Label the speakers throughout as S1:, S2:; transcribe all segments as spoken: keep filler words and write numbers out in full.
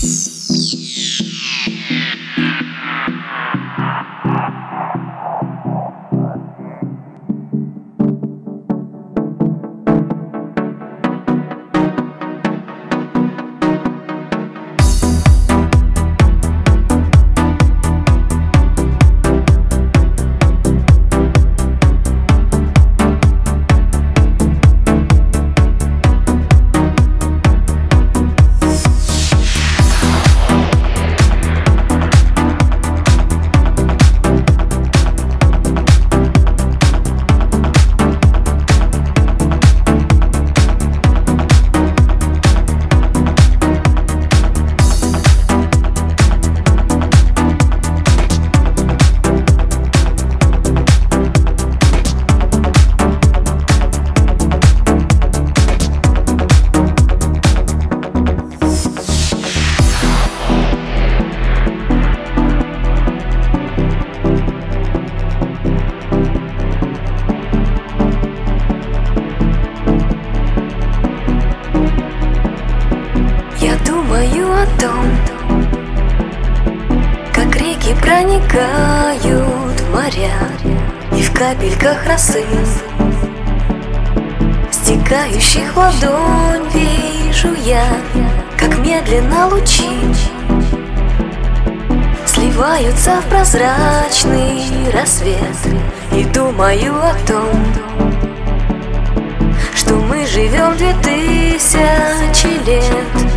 S1: О том, как реки проникают в моря, и в капельках росы, стекающих в ладонь, вижу я, как медленно лучи сливаются в прозрачный рассвет. И думаю о том, что мы живем две тысячи лет.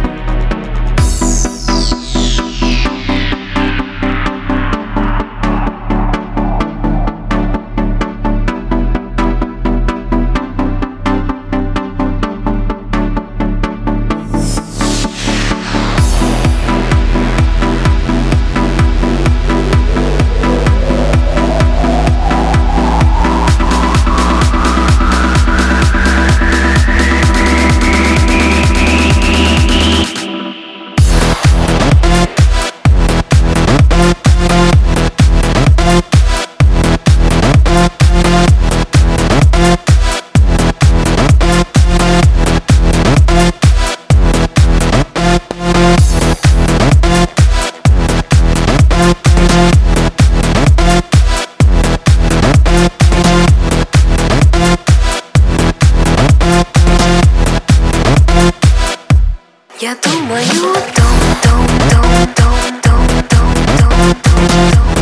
S1: Я думаю о том, том, том, том, том, том, том, том, том.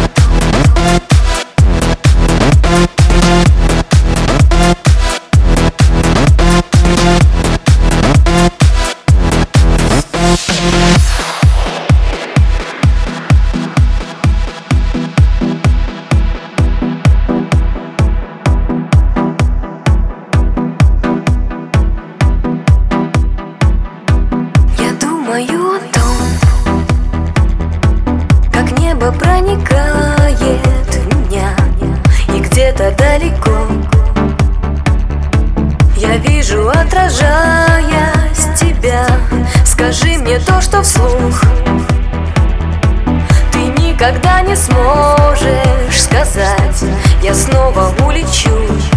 S1: Думаю о том, как небо проникает в меня, и где-то далеко я вижу, отражаясь, тебя. Скажи мне то, что вслух ты никогда не сможешь сказать. Я снова улечу,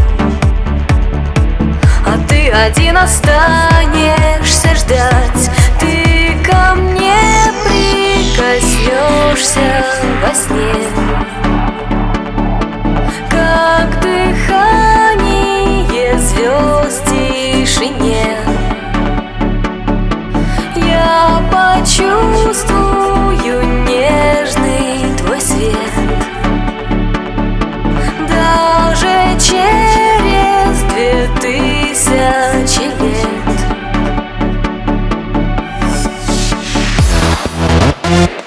S1: а ты один останешься ждать. Ты ко мне прикоснешься во сне, как дыхание звезд в тишине. Я почувствую нежный твой свет, даже через две тысячи лет.